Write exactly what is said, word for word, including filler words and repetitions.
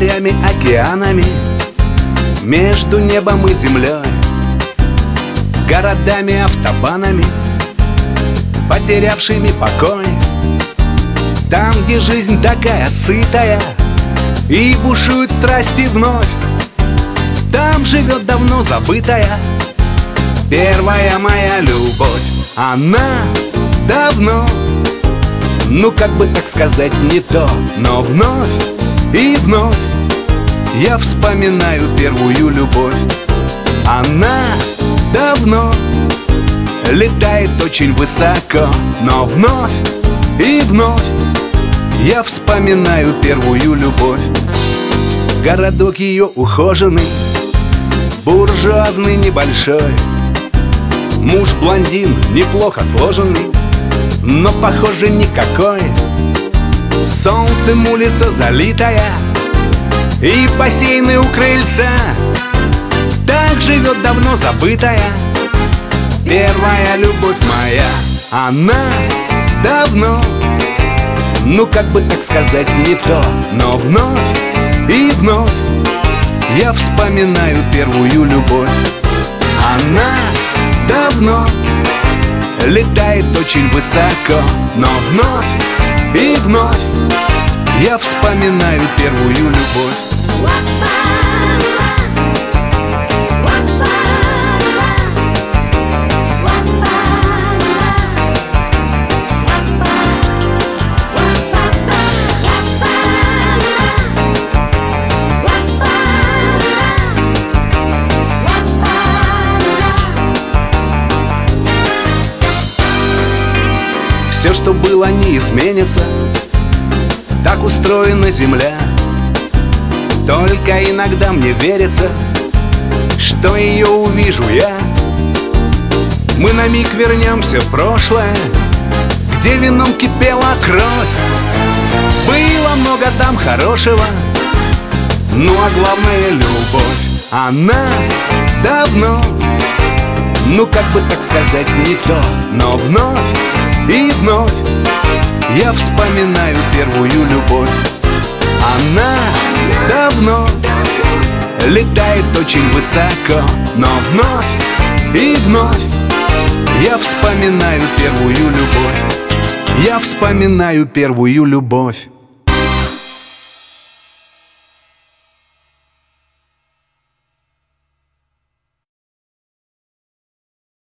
морями, океанами, между небом и землей, городами, автобанами, потерявшими покой. Там, где жизнь такая сытая и бушуют страсти вновь, там живет давно забытая первая моя любовь. Она давно, ну как бы так сказать, не то, но вновь и вновь я вспоминаю первую любовь. Она давно летает очень высоко, но вновь и вновь я вспоминаю первую любовь. Городок ее ухоженный, буржуазный, небольшой. Муж блондин, неплохо сложенный, но похоже никакой. Солнцем улица залитая и бассейны у крыльца. Так живет давно забытая первая любовь моя. Она давно, ну как бы так сказать, не то, но вновь и вновь я вспоминаю первую любовь. Она давно летает очень высоко, но вновь и вновь я вспоминаю первую любовь. Все, что было, не изменится, так устроена земля. Только иногда мне верится, что ее увижу я. Мы на миг вернемся в прошлое, где вином кипела кровь. Было много там хорошего, ну а главное — любовь. Она давно, ну как бы так сказать, не то, но вновь и вновь я вспоминаю первую любовь. Она давно летает очень высоко, но вновь и вновь я вспоминаю первую любовь. Я вспоминаю первую любовь.